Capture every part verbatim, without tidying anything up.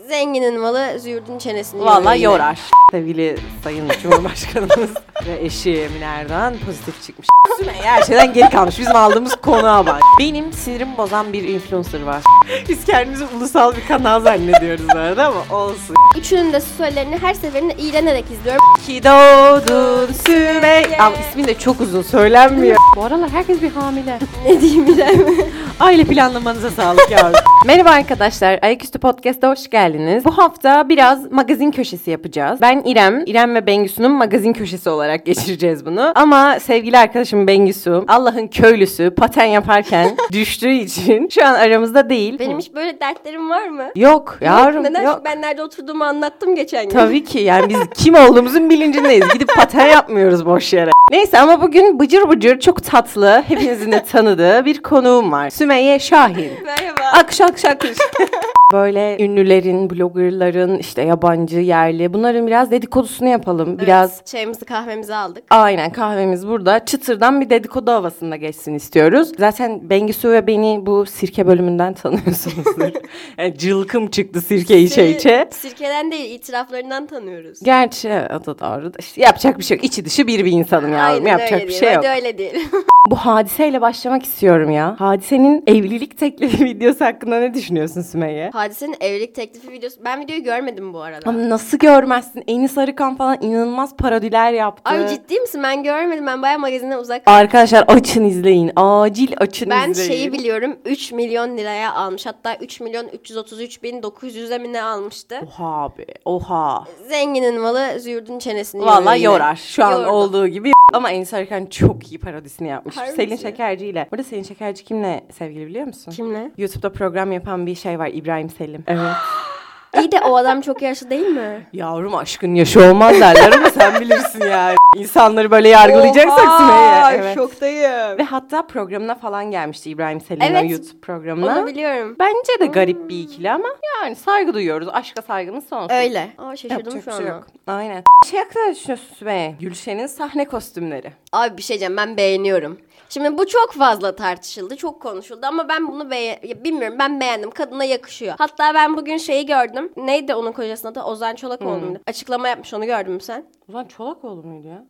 Zenginin malı züğürdün çenesini Vallahi yorar. Sevgili Sayın Cumhurbaşkanımız ve eşi Emine Erdoğan pozitif çıkmış. Sümeyye her şeyden geri kalmış. Bizim aldığımız konuğa bak. Benim sinirimi bozan bir influencer var. Biz kendimizi ulusal bir kanal zannediyoruz bu arada ama olsun. Üçünün de storylerini her seferinde iğrenerek izliyorum. Ki doğdun Sümeyye. Ama ismin de çok uzun söylenmiyor. Bu aralar herkes bir hamile. Ne diyeyim bilemiyorum. Aile planlamanıza sağlık yavrum. Merhaba arkadaşlar. Ayaküstü Podcast'a hoş geldiniz. Bu hafta biraz magazin köşesi yapacağız. Ben İrem. İrem ve Bengisu'nun magazin köşesi olarak geçireceğiz bunu. Ama sevgili arkadaşım Bengisu, Allah'ın köylüsü, paten yaparken düştüğü için şu an aramızda değil. Benim hiç böyle dertlerim var mı? Yok yavrum, Neden? yok. Çünkü ben nerede oturduğumu anlattım geçen gün. Tabii ki yani biz kim olduğumuzun bilincindeyiz. Gidip paten yapmıyoruz boş yere. Neyse ama bugün bıcır bıcır çok tatlı, hepinizin de tanıdığı bir konuğum var. Sümeyye Şahin. Merhaba. Akış akış akış. Böyle ünlülerin, bloggerların, işte yabancı, yerli, bunların biraz dedikodusunu yapalım. Biraz Evet, çayımızı kahvemizi aldık. aynen kahvemiz burada. Çıtırdan bir dedikodu havasında geçsin istiyoruz. Zaten Bengisu ve beni bu sirke bölümünden tanıyorsunuzdur. Yani cılkım çıktı sirke içe içe. Sirkeden değil, itiraflarından tanıyoruz. Gerçi o da doğru. İşte yapacak bir şey yok. İçi dışı bir bir insanım yavrum. Aynen Yapacak öyle bir değil. şey yok. Hadi öyle değil. Bu hadiseyle başlamak istiyorum ya. Hadisenin evlilik teklifi videosu hakkında ne düşünüyorsun Sümeyye? Hadise'nin evlilik teklifi videosu. Ben videoyu görmedim bu arada. Ama nasıl görmezsin? Enis Arıkan falan inanılmaz parodiler yaptı. Ay ciddi misin? Ben görmedim. Ben bayağı magazinden uzak. Arkadaşlar açın izleyin. Acil açın Ben izleyin. Ben şeyi biliyorum. üç milyon liraya almış. Hatta üç milyon üç yüz otuz üç bin dokuz yüze mi ne almıştı? Oha abi. Oha. Zenginin malı züğürdün çenesini Vallahi yorar. Şu an Yordu. olduğu gibi. Ama Enis Arıkan çok iyi parodisini yapmış. Harbi Selin misin? Şekerci ile. Burada Selin Şekerci kimle sevgili biliyor musun? Kimle? YouTube'da program yapan bir şey var. İbrahim Selim. Evet. İyi de o adam çok yaşlı değil mi? Yavrum aşkın yaşı olmaz derler ama sen bilirsin yani. İnsanları böyle yargılayacaksak Sümeyye. Evet. Şoktayım. Ve hatta programına falan gelmişti İbrahim Selim'in Evet, YouTube programına. Onu biliyorum. Bence de garip bir ikili ama yani saygı duyuyoruz. Aşka saygımız sonsuz. Öyle. Aa şaşırdım Yapacak şu bir an. şey yok. Aynen. Şey hakkında ne düşünüyorsun Sümeyye? Gülşen'in sahne kostümleri. Abi bir şey diyeceğim, ben beğeniyorum. Şimdi bu çok fazla tartışıldı, çok konuşuldu ama ben bunu beğen... Bilmiyorum, ben beğendim. Kadına yakışıyor. Hatta ben bugün şeyi gördüm. Neydi onun kocasının adı? Ozan Çolakoğlu Hmm. muydu? Açıklama yapmış, onu gördün mü sen? Ozan Çolakoğlu muydu ya?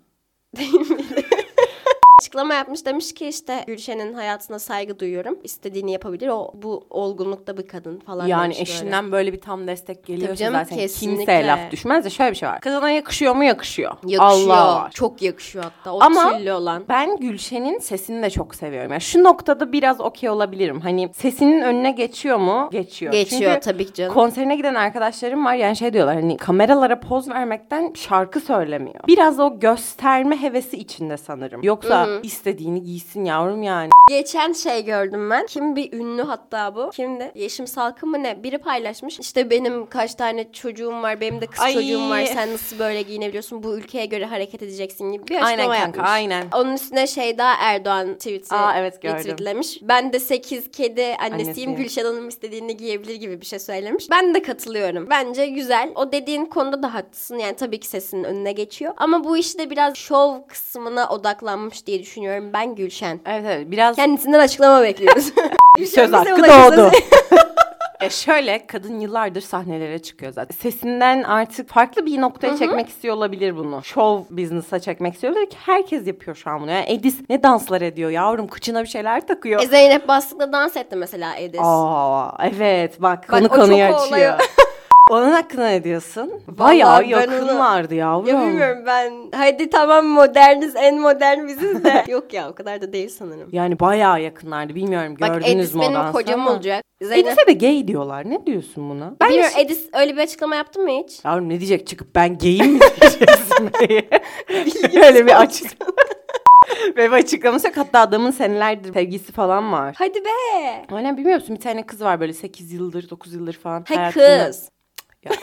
Açıklama yapmış, demiş ki işte Gülşen'in hayatına saygı duyuyorum. İstediğini yapabilir. O bu olgunlukta bir kadın falan Yani demiş eşinden böyle. böyle bir tam destek geliyorsa canım, zaten kesinlikle. kimseye laf düşmez de şöyle bir şey var. Kadına yakışıyor mu? Yakışıyor. Yakışıyor. Allah var. Çok yakışıyor hatta. O Ama tüllü olan. ben Gülşen'in sesini de çok seviyorum. Yani şu noktada biraz okey olabilirim. Hani sesinin önüne geçiyor mu? Geçiyor. Geçiyor Çünkü tabii ki canım. konserine giden arkadaşlarım var, yani şey diyorlar, hani kameralara poz vermekten şarkı söylemiyor. Biraz o gösterme hevesi içinde sanırım. Yoksa Hı-hı. istediğini giysin yavrum yani. Geçen şey gördüm ben. Kim bir ünlü hatta bu. Kimdi? Yeşim Salkım mı ne? Biri paylaşmış. İşte benim kaç tane çocuğum var. Benim de kız Ay. çocuğum var. Sen nasıl böyle giyinebiliyorsun? Bu ülkeye göre hareket edeceksin gibi bir açıklama Aynen kanka, yapmış. aynen. Onun üstüne Şeyda Erdoğan tweet'i Aa, evet, gördüm. retweetlemiş. Ben de sekiz kedi annesiyim. Annesiyim. Gülşen Hanım istediğini giyebilir gibi bir şey söylemiş. Ben de katılıyorum. Bence güzel. O dediğin konuda da haklısın. Yani tabii ki sesinin önüne geçiyor. Ama bu işte biraz şov kısmına odaklanmış diye düşünüyorum ben Gülşen. Evet evet, biraz Kendisinden açıklama bekliyoruz. bir söz bize hakkı ulaşırsa- doğdu. E şöyle, kadın yıllardır sahnelere çıkıyor zaten. Sesinden artık farklı bir noktaya Hı-hı. çekmek istiyor olabilir bunu. Show business'a çekmek istiyor olabilir ki herkes yapıyor şu an bunu. Yani Edis ne danslar ediyor yavrum, kıçına bir şeyler takıyor. E, Zeynep Bastık'la dans etti mesela Edis. Aa evet, bak, Bak, konu o konuyu çok açıyor. olay- Onun hakkında ne diyorsun? Bayağı ben yakınlardı yavrum. Ya bilmiyorum ben. Hadi tamam, moderniz, en modern biziz de. Yok ya, o kadar da değil sanırım. Yani bayağı yakınlardı, bilmiyorum Bak gördünüz Edis mü o benim dansı kocam ama. olacak. Zeynep. Edis'e de gay diyorlar, ne diyorsun buna? Ben Bilmiyorum, Edis öyle bir açıklama yaptı mı hiç? Yavrum ne diyecek, çıkıp ben gayim mi diyeceksin? Öyle bir açıklama. Ve bir açıklaması yok. Hatta adamın senelerdir sevgilisi falan var. Hadi be. Aynen, bilmiyor musun? Bir tane kız var böyle sekiz yıldır dokuz yıldır falan. Ha hayatında- kız. Ya,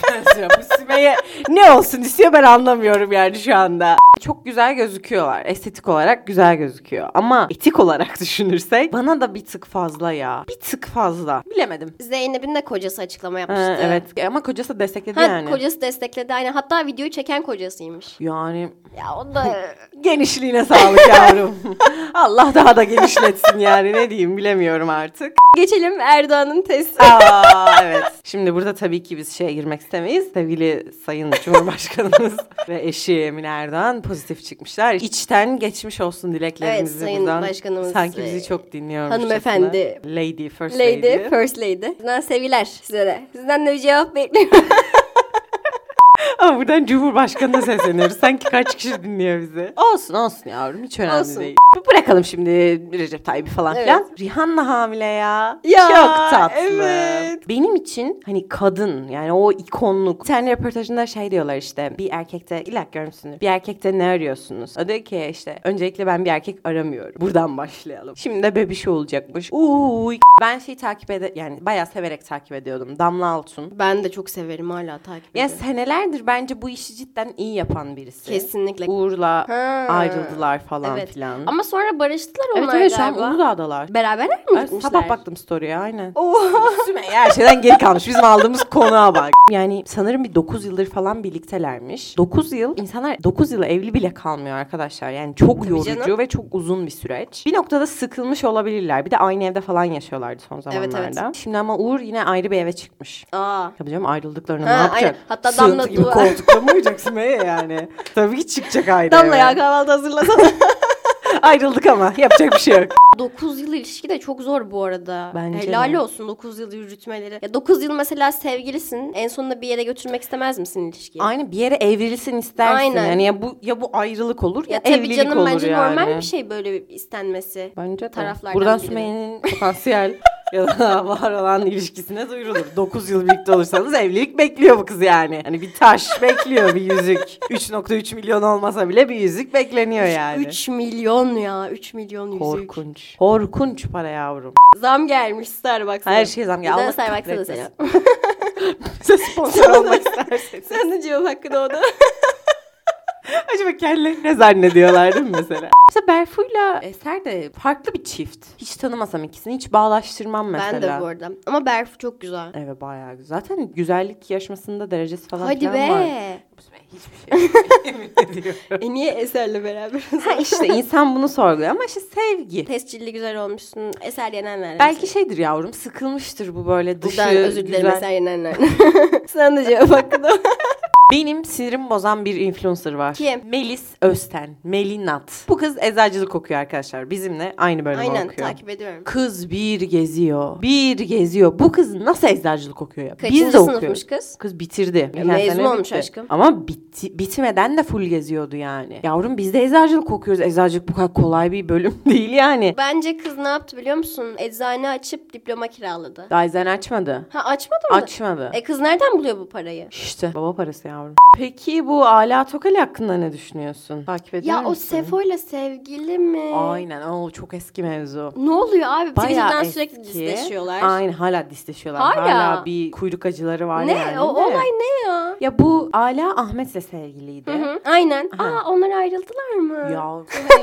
Bu Sümeyye ne olsun istiyor ben anlamıyorum yani şu anda. Çok güzel gözüküyorlar. Estetik olarak güzel gözüküyor. Ama etik olarak düşünürsek bana da bir tık fazla ya. Bir tık fazla. Bilemedim. Zeynep'in de kocası açıklama yapmıştı. Ha, evet ama kocası destekledi ha, yani. Kocası destekledi aynen. Hatta videoyu çeken kocasıymış. Yani ya o da genişliğine sağlık yavrum. Allah daha da genişletsin yani ne diyeyim bilemiyorum artık. Geçelim Erdoğan'ın testi. Aa, evet. Şimdi burada tabii ki biz şeye girmek istemeyiz. Sevgili Sayın Cumhurbaşkanımız ve eşi Emine Erdoğan pozitif çıkmışlar. İçten geçmiş olsun dileklerimizi evet, Sayın buradan. Başkanımız. Sanki bizi çok dinliyormuş. Hanımefendi. Lady, first lady. lady. First lady. Sizden sevgiler size de. Sizden de bir cevap bekliyorum. Ama buradan Cumhurbaşkanı'na sesleniyoruz. Sanki kaç kişi dinliyor bizi. Olsun olsun yavrum hiç önemli Olsun. değil. Bırakalım şimdi Recep Tayyip'i falan Evet. filan. Rihanna hamile ya. Ya, çok tatlı. evet. Benim için hani kadın yani o ikonluk. Bir tane röportajında şey diyorlar işte bir erkekte illa görmüşsünüz. Bir erkekte ne arıyorsunuz? O diyor ki işte öncelikle ben bir erkek aramıyorum. Buradan başlayalım. Şimdi de bebiş olacakmış. Uuu. Ben şeyi takip ede yani bayağı severek takip ediyordum. Damla Altun. Ben de çok severim hala takip Ya ediyorum. senelerdir bence bu işi cidden iyi yapan birisi. Kesinlikle. Uğur'la Ha. ayrıldılar falan Evet. filan. Ama sonra barıştılar onlar Evet evet şu an galiba. Uludağ'dalar. Beraberler mi Ben gitmişler? sabah baktım story'e aynen. Oha. Sümeyye her şeyden geri kalmış. Bizim aldığımız konuğa bak. Yani sanırım bir dokuz yıldır falan birliktelermiş. dokuz yıl insanlar dokuz yıl evli bile kalmıyor arkadaşlar. Yani çok Tabii yorucu canım. ve çok uzun bir süreç. Bir noktada sıkılmış olabilirler. Bir de aynı evde falan yaşıyorlardı son Evet, zamanlarda. evet. Şimdi ama Uğur yine ayrı bir eve çıkmış. Aa. Tabii canım ayrıldıklarını Ha, ne yapacak? aynen. Hatta Sığıntı Damla gibi duvar- koltukta mı uyuyacak Sümeyye yani? Tabii ki çıkacak ayrı Damla eve. ya kahvaltı hazırlasana. Ayrıldık ama yapacak bir şey yok. dokuz yıl ilişki de çok zor bu arada. Bence Helal de. olsun dokuz yıl yürütmeleri. Ya dokuz yıl mesela sevgilisin. En sonunda bir yere götürmek istemez misin ilişkiyi? Aynı bir yere evrilsin istersin. Aynen. Yani ya bu ya bu ayrılık olur ya, Ya tabii evlilik canım olur bence yani. normal bir şey böyle bir istenmesi. Bence de. Taraflardan Buradan biri. Sümeyye'nin potansiyel ya da var olan ilişkisine duyurulur. dokuz yıl birlikte olursanız evlilik bekliyor bu kız yani. Hani bir taş bekliyor bir yüzük. üç nokta üç milyon olmasa bile bir yüzük bekleniyor yani. üç milyon ya. üç milyon yüzük. Korkunç. Korkunç para yavrum. Zam gelmiş Starbucks'a. Her şey zam geldi. Neden Allah Starbucks'a da kahretmesin. selam. Size sponsor olmak isterseniz. Sen de cevap hakkı doğdu. Acaba kendilerini ne zannediyorlar değil mi mesela? Mesela Berfu'yla Eser de farklı bir çift. Hiç tanımasam ikisini hiç bağlaştırmam mesela. Ben de bu arada. Ama Berfu çok güzel. Evet bayağı güzel. Zaten güzellik yarışmasında derecesi falan Hadi filan be. var. Hiçbir şey yemin ediyorum. E niye Eser'le beraber? Ha işte insan bunu sorguluyor ama işte sevgi. Tescilli güzel olmuşsun. Eser Yenenler. Belki şeydir yavrum sıkılmıştır bu böyle dışı Buradan özür dilerim güzel. Eser Yenenler. Sen de cevap hakkı doğdu. Benim sinirimi bozan bir influencer var. Kim? Melis Özten. Melinat. Bu kız eczacılık okuyor arkadaşlar. Bizimle aynı bölümü Aynen okuyor. takip ediyorum. Kız bir geziyor. Bir geziyor. Bu kız nasıl eczacılık okuyor ya? Kaçıncı Biz de sınıfmış okuyoruz. kız? Kız bitirdi. Geçen mezun sene olmuş bitti. aşkım. Ama bitti, bitmeden de full geziyordu yani. Yavrum biz de eczacılık okuyoruz. Eczacılık bu kadar kolay bir bölüm değil yani. Bence kız ne yaptı biliyor musun? Eczane açıp diploma kiraladı. Daha eczane açmadı. Ha açmadı mı? Açmadı. E kız nereden buluyor bu parayı? İşte baba parası yavrum. Peki bu Ala Tokali hakkında ne düşünüyorsun? Takip ediyor Ya musun? o Sefo'yla sevgili mi? Aynen o çok eski mevzu. Ne oluyor abi? Bayağı Twitter'dan eski. sürekli disleşiyorlar. Aynen hala disleşiyorlar. Hala. Hala bir kuyruk acıları var Ne? yani. O de. olay ne ya? Ya bu Ala Ahmet'le sevgiliydi. Hı hı. Aynen. Aha. Aa onlar ayrıldılar mı? Ya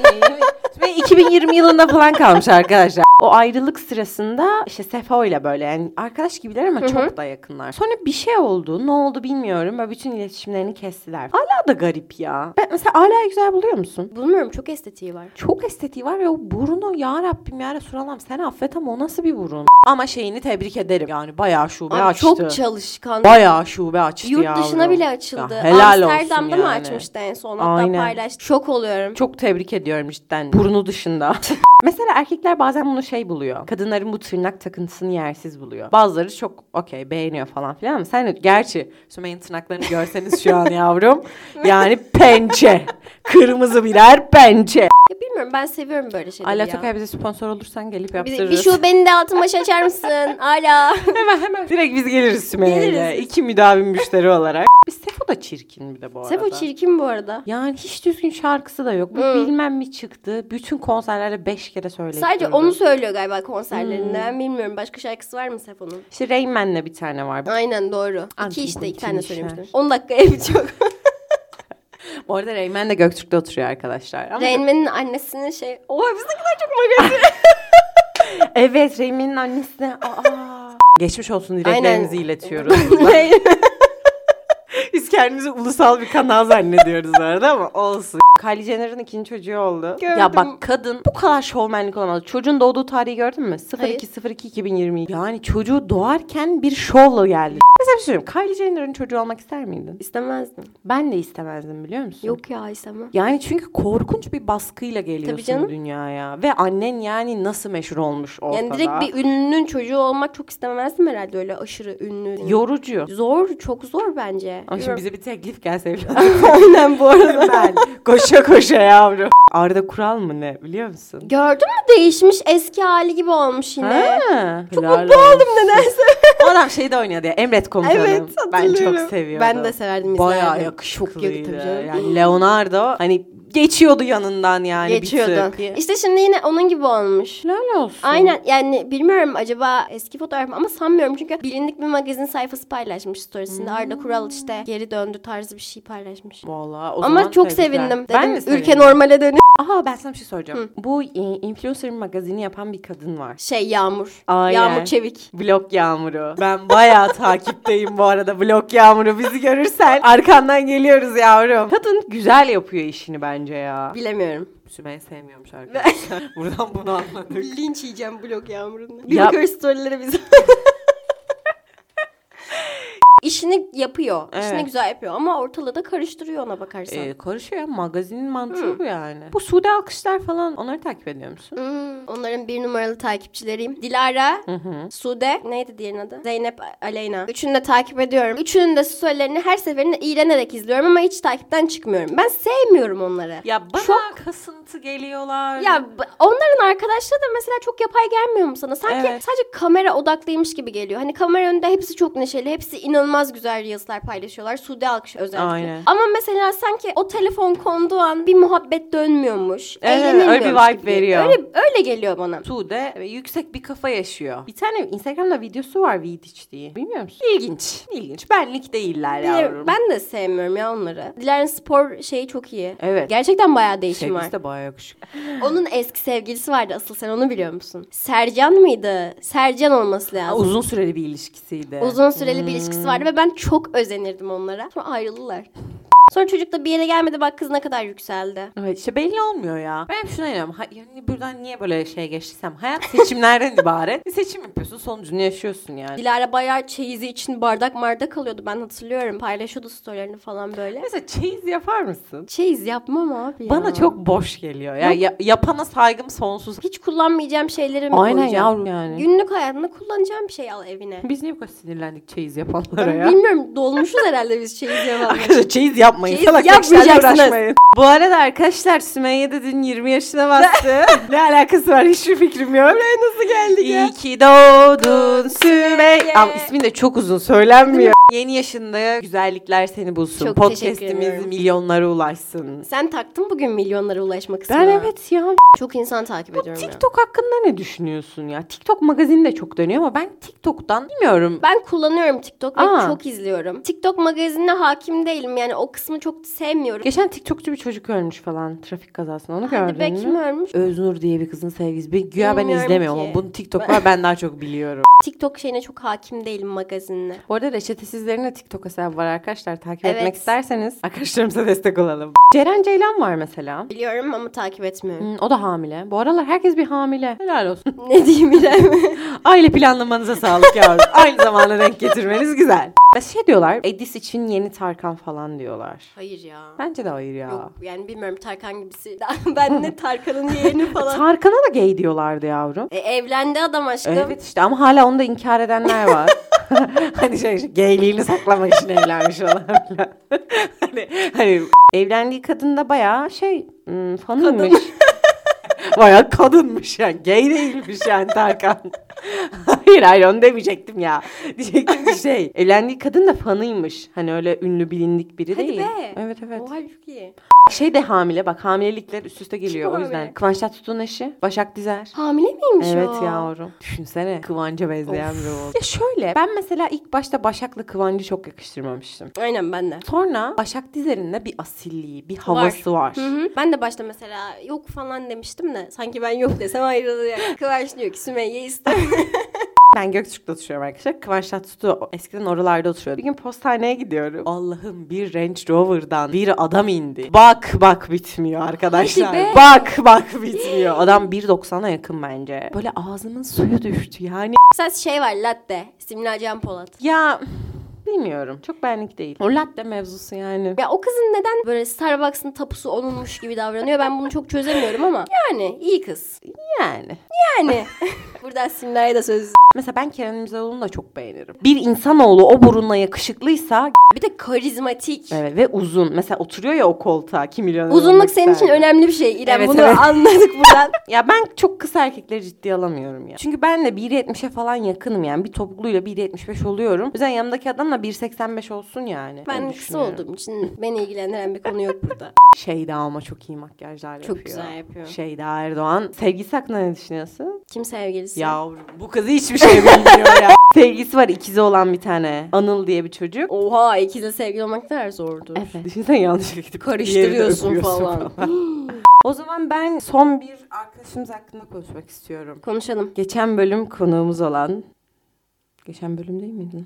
ve iki bin yirmi yılında falan kalmış arkadaşlar. O ayrılık sırasında işte Sefo ile böyle yani arkadaş gibiler ama Hı hı. çok da yakınlar. Sonra bir şey oldu. Ne oldu bilmiyorum. Böyle bütün iletişimlerini kestiler. Hala da garip ya. Ben mesela Ala'yı güzel buluyor musun? Bulmuyorum çok estetiği var. Çok estetiği var ve o burunu ya Rabbim ya Resulallah sen affet ama o nasıl bir burun? Ama şeyini tebrik ederim. Yani bayağı şube Abi açtı. çok çalışkan. Bayağı şube açtı Yurt yavrum. dışına bile açıldı. Ya helal olsun Amsterdam'da mı yani. açmıştı en son? Hatta Aynen. paylaştı. Şok oluyorum. Çok tebrik ediyorum cidden. Burnu dışında. Mesela erkekler bazen bunu şey buluyor. Kadınların bu tırnak takıntısını yersiz buluyor. Bazıları çok okey beğeniyor falan filan ama sen gerçi Sümeyye'nin tırnaklarını görseniz şu an yavrum. Yani pençe. Kırmızı birer pençe. Ya bilmiyorum bilmiyorum, ben seviyorum böyle şeyleri Ala ya. Tokay bize sponsor olursan gelip Bir, yaptırırız. bir şubenin de altın başı açar mısın? Ala. Hemen hemen. Direkt biz geliriz Sümeyye'yle. Geliriz. İki müdavim müşteri olarak. Bir Sefo da çirkin bir de bu arada. Sefo çirkin bu arada. Yani hiç düzgün şarkısı da yok. Bu Hmm. bilmem mi çıktı. Bütün konserlerde beş kere söyledi. Sadece onu söylüyor galiba konserlerinde. Hmm. Ben bilmiyorum. Başka şarkısı var mı Sefo'nun? İşte Rain Man'le bir tane var. Aynen doğru. Antin İki işte iki kuntin tane işler. söylemiştim. on dakikaya bitiyor. Bu arada Rain Man de Göktürk'te oturuyor arkadaşlar. Ama Rain Man'in annesinin şey... Oha biz ne kadar çok magazin. evet, Rain Man'in annesine. Aa. Geçmiş olsun dileklerimizi Aynen. iletiyoruz. Biz kendimizi ulusal bir kanal zannediyoruz bu arada ama olsun. Kylie Jenner'ın ikinci çocuğu oldu. Gördüm. Ya bak, kadın bu kadar şovmenlik olamaz. Çocuğun doğduğu tarihi gördün mü? sıfır iki Hayır. iki iki bin yirmi. Yani çocuğu doğarken bir şovla geldi. Mesela bir şey söyleyeyim. Kylie Jenner'ın çocuğu olmak ister miydin? İstemezdim. Ben de istemezdim, biliyor musun? Yok ya istemem. Yani çünkü korkunç bir baskıyla geliyorsun canım. dünyaya. Ve annen yani nasıl meşhur olmuş ortada. Yani direkt bir ünlünün çocuğu olmak çok istemezdim herhalde, öyle aşırı ünlü. Yorucu. Zor, çok zor bence. Ay, şimdi bize bir teklif gelse evladım. Aynen bu arada. Ben koşa koşa yavrum. Arda Kural mı ne, biliyor musun? Gördün mü, değişmiş, eski hali gibi olmuş yine. Ha, Çok helal mutlu olsun. oldum nedense. O adam şeyde oynuyordu ya, Emret Komutanım. Evet, Ben hatırlıyorum. çok seviyordum. Ben de severdim, izlerdim. Bayağı yakışıklıydı. Çok tabii canım. Yani Leonardo hani geçiyordu yanından yani. Geçiyordu. Bir tık. İşte şimdi yine onun gibi olmuş. Helal olsun. Aynen, yani bilmiyorum acaba eski fotoğraf mı, ama sanmıyorum çünkü bilindik bir magazin sayfası paylaşmış storiesinde. Hmm. Arda Kural işte geri döndü tarzı bir şey paylaşmış. Vallahi o Ama zaman çok tebrikler. sevindim. Ben Dedim de sevindim. ülke normale dönüyor. Aha, ben sana bir şey soracağım. Bu e, influencer magazini yapan bir kadın var. Şey Yağmur. Aynen. Yağmur Çevik. Blok Yağmur'u. Ben bayağı takipteyim bu arada Blok Yağmur'u. Bizi görürsen arkandan geliyoruz yavrum. Kadın güzel yapıyor işini bence ya. Bilemiyorum. Sümeyye sevmiyormuş arkadaşlar. Buradan bunu anladık. Linç yiyeceğim Blok Yağmur'un. Bir Ya- bakıyoruz storylere biz. İşini yapıyor. Evet. İşini güzel yapıyor ama ortalığı da karıştırıyor ona bakarsan. Ee, karışıyor ya, magazinin mantığı Hı. bu yani. Bu Sude Alkışlar falan, onları takip ediyor musun? Hmm, onların bir numaralı takipçileriyim. Dilara, Hı hı. Sude, neydi diğerinin adı? Zeynep, Aleyna. Üçünü de takip ediyorum. Üçünün de storylerini her seferinde iğrenerek izliyorum ama hiç takipten çıkmıyorum. Ben sevmiyorum onları. Ya bana Çok- kasıntı geliyorlar. Ya b- onların arkadaşları da mesela çok yapay gelmiyor mu sana? Sanki Evet. sadece kamera odaklıymış gibi geliyor. Hani kamera önünde hepsi çok neşeli, hepsi inanılmaz güzel reels'ler paylaşıyorlar. Sude Alkış özellikle. Aynen. Ama mesela sanki o telefon konduğu an bir muhabbet dönmüyormuş. Evet, eğlenilmiyormuş öyle bir vibe gibi geliyor. veriyor. Öyle, öyle geliyor bana. Sude e, yüksek bir kafa yaşıyor. Bir tane Instagram'da videosu var Vidiç diye. Bilmiyor musun? İlginç. İlginç. Benlik değiller yavrum. Ben de sevmiyorum ya onları. Dilara'nın spor şeyi çok iyi. Evet. Gerçekten bayağı değişim Sevgilisi var. de bayağı yakışıklı. Onun eski sevgilisi vardı asıl, sen onu biliyor musun? Sercan mıydı? Sercan olması lazım. Uzun süreli bir ilişkisiydi. Uzun süreli bir Hmm. ilişkisi vardı ve ben çok özenirdim onlara. Sonra ayrıldılar. Sonra çocuk da bir yere gelmedi, bak kız ne kadar yükseldi. Evet, işte belli olmuyor ya. Ben hep şuna inanıyorum. Ha, yani buradan niye böyle şey geçtiysem. Hayat seçimlerden ibaret. Bir seçim yapıyorsun, sonucunu yaşıyorsun yani. Dilara bayağı çeyizi için bardak mardak alıyordu, ben hatırlıyorum. Paylaşıyordu storylerini falan böyle. Mesela çeyiz yapar mısın? Çeyiz yapmam abi ya. Bana çok boş geliyor. Ya, ya yapana saygım sonsuz. Hiç kullanmayacağım şeyleri mi Aynen koyacağım? yavrum yani. Günlük hayatında kullanacağım bir şey al evine. Biz niye bu kadar sinirlendik çeyiz yapanlara Ben ya? bilmiyorum, dolmuşuz herhalde biz çeyiz yapanlar. Arkadaşlar çeyiz yapmayın. Çeyiz Salak işlerle yapmayacaksınız. uğraşmayın. Bu arada arkadaşlar Sümeyye de dün yirmi yaşına bastı. Ne alakası var, hiçbir fikrim yok. Buraya nasıl geldik ya? İyi ki doğdun Sümeyye. Ama ismin de çok uzun, söylenmiyor. Yeni yaşında güzellikler seni bulsun. Çok teşekkür Podcast'imiz ediyorum. milyonlara ulaşsın. Sen taktın bugün milyonlara ulaşma kısmına. Ben evet ya. Çok insan takip ediyorum ya. TikTok hakkında ne düşünüyorsun ya? TikTok magazin de çok dönüyor ama ben TikTok'tan bilmiyorum. Ben kullanıyorum TikTok ve Aa. çok izliyorum. TikTok magazinine hakim değilim, yani o kısmı çok sevmiyorum. Geçen TikTokçu bir çocuk ölmüş falan trafik kazasında, onu Hadi gördün be, mü? kim ölmüş? Öznur diye bir kızın sevgilisi. Bir, güya ben Bilmiyorum izlemiyorum ki. ama bunun TikTok var, ben daha çok biliyorum. TikTok şeyine çok hakim değilim, magazinine. Bu arada Reçetesizlerin de TikTok hesabı var arkadaşlar. Takip Evet. etmek isterseniz arkadaşlarımıza destek olalım. Ceren Ceylan var mesela. Biliyorum ama takip etmiyorum. Hmm, o da hamile. Bu aralar herkes bir hamile. Helal olsun. Ne diyeyim İrem? Aile planlamanıza sağlık yavrum. Aynı zamanda denk getirmeniz güzel. Şey diyorlar, Edis için yeni Tarkan falan diyorlar. Hayır ya. Bence de hayır ya. Yok yani bilmiyorum, Tarkan gibisi. Ben ne Tarkan'ın yeğeni falan. Tarkan'a da gay diyorlardı yavrum. E, evlendi adam aşkım. Evet işte, ama hala onu da inkar edenler var. Hani şey, şey gayliğini saklamak için evlenmiş olan. hani, hani evlendiği kadın da bayağı şey, hmm, fanıymış. Bayağı kadınmış yani. Gay değilmiş yani Tarkan. Hayır hayır onu demeyecektim ya. Diyecektim ki şey. Evlendiği kadın da fanıymış. Hani öyle ünlü bilindik biri Hadi değil. be. Evet evet. Oha çok iyi. Şey de hamile bak hamilelikler üst üste geliyor Kim o yüzden. hamile? Kıvanç Tatlıtuğ'un eşi Başak Dizer. Hamile miymiş Evet o? yavrum. Düşünsene Kıvanç'a benzeyen Of. biri oldu. Ya şöyle ben mesela ilk başta Başak'la Kıvanç'ı çok yakıştırmamıştım. Aynen ben de. Sonra Başak Dizer'in de bir asilliği, bir havası var. Hı hı. Ben de başta mesela yok falan demiştim de sanki ben yok desem ayrılacak. Kıvanç diyor ki Sümeyye istemiyor. Ben Göktürk'te oturuyorum arkadaşlar. Kıvanç Tatlıtuğ eskiden oralarda oturuyordu. Bir gün postaneye gidiyorum. Allah'ım bir Range Rover'dan bir adam indi. Bak bak bitmiyor arkadaşlar. Hadi be. Bak bak bitmiyor. Adam bir doksana yakın bence. Böyle ağzımın suyu düştü yani. Mesela şey var latte. Simla Can Polat. Ya bilmiyorum. Çok benlik değil. O latte mevzusu yani. Ya o kızın neden böyle Starbucks'ın tapusu onunmuş gibi davranıyor ben bunu çok çözemiyorum ama. Yani iyi kız. Yani. Yani. Buradan Simla'ya da söz. Mesela ben Kerem İmirzalıoğlu'nu da çok beğenirim. Bir insanoğlu o burunla yakışıklıysa Bir de karizmatik. evet, ve uzun. Mesela oturuyor ya o koltuğa. Kim milyoner Uzunluk olmak senin için isterdi. önemli bir şey İrem. Evet, bunu evet. anladık buradan. Ya ben çok kısa erkekleri ciddiye alamıyorum ya. Çünkü ben de bir yetmişe falan yakınım yani. Bir topukluyla bir yetmiş beş oluyorum. O yüzden yanımdaki adam da bir seksen beş olsun yani. Ben Öyle kısa düşünüyorum. olduğum için beni ilgilendiren bir konu yok burada. Şeyda ama çok iyi makyajlar Çok yapıyor. güzel yapıyor. Şeyda Erdoğan. Sevgisi hakkında ne düşünüyorsun? Kim sevgilisi? Yavrum bu kızı hiçbir şey bilmiyor ya. Sevgisi var ikizi olan bir tane. Anıl diye bir çocuk. Oha ikizle sevgili olmak ne kadar zordur. Evet. Düşünsene yanlışlıkla gidip Karıştırıyorsun diğerini de falan. öpüyorsun O zaman ben son bir arkadaşımız hakkında konuşmak istiyorum. Konuşalım. Geçen bölüm konuğumuz olan... Geçen bölüm değil miydi?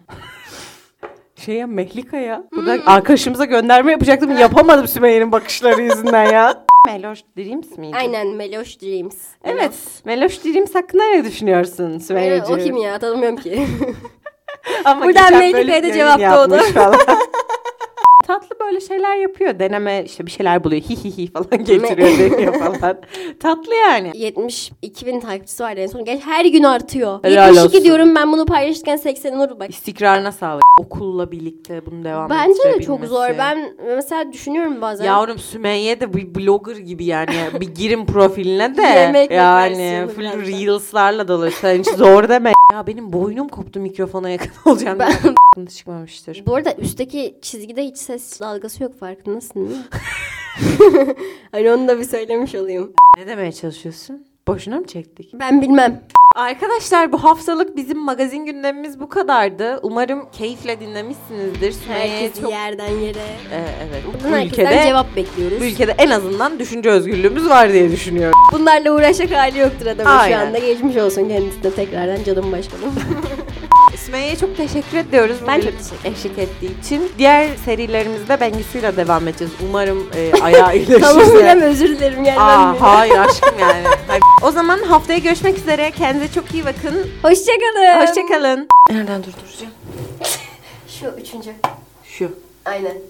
Şey ya Mehlika ya. Burada arkadaşımıza gönderme yapacaktım. Yapamadım Sümeyye'nin bakışları yüzünden ya. Meloş Dreams miydi? Aynen Meloş Dreams. Evet. Meloş Dreams hakkında ne düşünüyorsun Ee, Sümeyye'ciğim? o kim ya tanımıyorum ki. Ama Buradan geçen Mehlika'ya bölüm da yayın cevap doğdu. yapmış falan. Tatlı böyle şeyler yapıyor. Deneme işte bir şeyler buluyor. Hi hi hi falan getiriyor deniyor falan. Tatlı yani. yetmiş iki bin takipçisi var en son. Gel her gün artıyor. Helal yetmiş iki olsun. diyorum ben bunu paylaşırken seksen olur bak. İstikrarına sağlık. Okulla birlikte bunu devam Bence de ettirebilmesi. çok zor. Ben mesela düşünüyorum bazen. Yavrum Sümeyye de bir blogger gibi yani. Bir girin profiline de. Yemek yani versiyonu full biraz da. reels'larla dolaşıyor. Hiç zor deme. Ya benim boynum koptu mikrofona yakın olacağım. Ben- Ben... çıkmamıştır. Bu arada üstteki çizgide hiç ses dalgası yok farkındasın değil mi? Hani onu da bir söylemiş olayım. Ne demeye çalışıyorsun? Boşuna mı çektik? Ben bilmem. Arkadaşlar bu haftalık bizim magazin gündemimiz bu kadardı. Umarım keyifle dinlemişsinizdir. Sümeyye Herkes çok... yerden yere. Ee, evet. Buradan Bu herkesten ülkede, cevap bekliyoruz. bu ülkede en azından düşünce özgürlüğümüz var diye düşünüyorum. Bunlarla uğraşacak hali yoktur adamın Aynen. şu anda. Geçmiş olsun kendisine tekrardan canım başkanım. Sümeyye'ye çok teşekkür ediyoruz. Ben bugün çok teşekkür ederim. eşlik ettiği için. Diğer serilerimizde Bengisu'yla devam edeceğiz. Umarım e, ayağı iyileşirse. Tamam İrem özür dilerim gelmem Aa, diye. hayır aşkım yani. Hayır. O zaman haftaya görüşmek üzere. Kendinize çok iyi bakın. Hoşçakalın. Hoşçakalın. Nereden durduracağım? Şu üçüncü. Şu. Aynen.